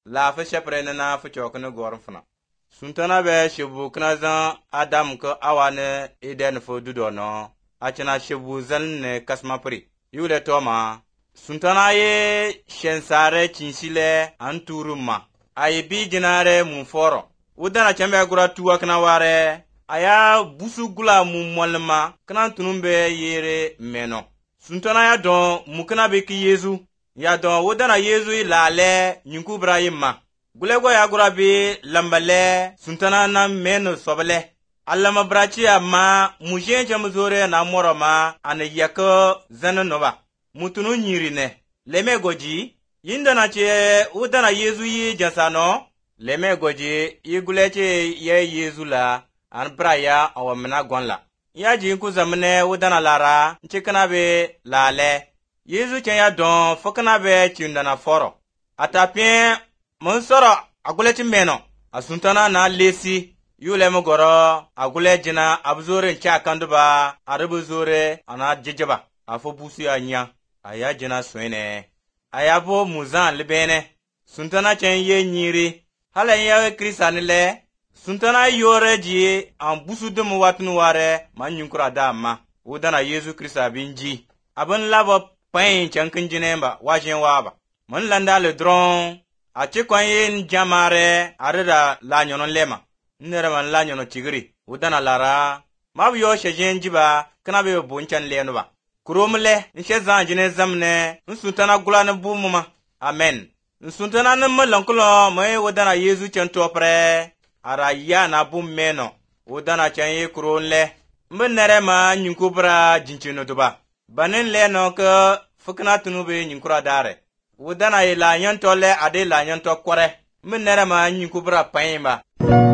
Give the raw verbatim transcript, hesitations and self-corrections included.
la fa shepre na fa chokne gorn fana suntana be shebu kana zan adam ko awane eden fo dudo no achana shebu zan ne kasma pri yule toma suntana ye shensare chinsile anturuma ayi bi jinare mun foro udana chambe gura tuwa kana ware aya busu gula mun molma kana tunumbe yere meno suntana ya don mukana be ki yezu ya don udana yezu ilale nyinku ibrahima gulego ya gura bi lambale suntana na meno sobele allama brachi amma mujenje muzore na moroma ana yako zana nova mutunu nyirine leme goji yinda na che udana yezu yi jasano leme goji yiguleche ye yezu la an braya awamna gonla ya ji ku zamne udana lara nchikana be lale yezu chen ya don fokana be chindana foro atapien monsoro agulechi meno asuntana na lesi yule mugoro agule jina abzore ncha kanduba arabuzore ana jejeba afo busu anya aya jina swene ayabo muzan libene suntana chen ye nyiri hala ya krisanile suntana yore ji an busu dum watnu ware manyunkura dama udana yesu krista binji abin labo pain chen kinjinemba wajen waba mun landa le dron a chikwan yin jamare arida la nyonon lema nere man la nyono tigri udana lara mabiyo shejen jiba kana be bonchan lenuba kuromle nshe zanjine zamne nsuntana gulana bumuma amen nsuntana nemme lankulo mai udana yesu chen topre ara ya na bum meno udana chen ye kuronle mbe nere ma nyunkubra jinchino duba banin leno ke fukna tunube nyunkura dare udana ila nyantole ade la nyanto kore mbe nere ma nyunkubra paimba